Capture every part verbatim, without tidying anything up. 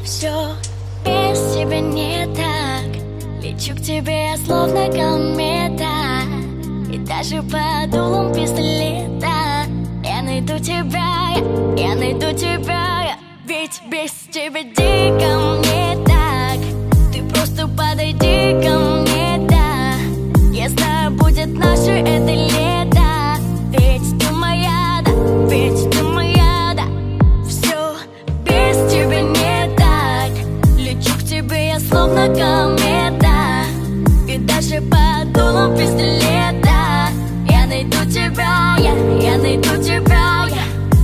Все без тебя не так. Лечу к тебе, словно комета, и даже под дулом пистолета я найду тебя, я, я найду тебя. Ведь без тебя дико мне так. Ты просто подойди ко мне, да. Если будет наше это лето, ведь ты моя, да, ведь ты моя, да. Все без тебя не так. Лечу к тебе, я словно комета, и даже под дулом пистолета я найду тебя, я, я найду тебя, я.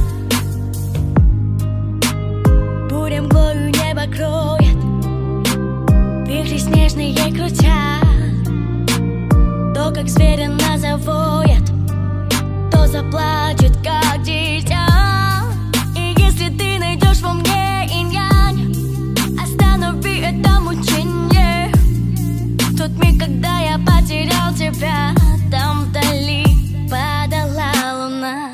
Буря мглою небо кроет, вихри снежные крутят. То, как зверь нас завоет, то заплачет, как дитя. И если ты найдешь во мне инь-янь, останови это мучение. Тот миг, когда я потерял тебя, там вдали падала луна.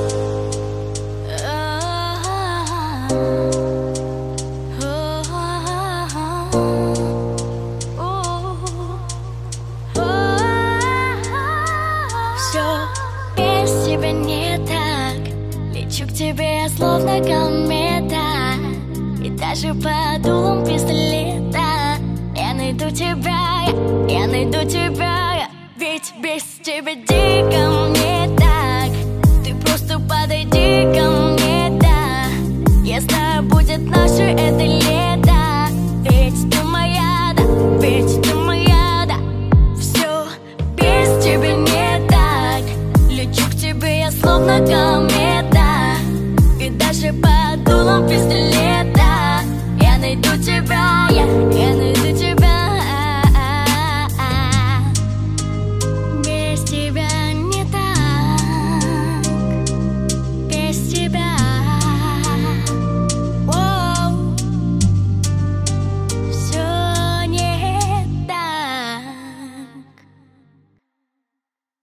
Все без тебя не так. Лечу к тебе, словно комета, и даже под дулом пистолета я найду тебя, я, я найду тебя. Ведь без тебя дико мне так. Ты просто подойди ко мне, да. Если будет наше это лето, ведь ты моя, да, ведь ты моя, да. Все без тебя не так. Лечу к тебе, я словно комета, и даже под дулом пистолета я найду тебя.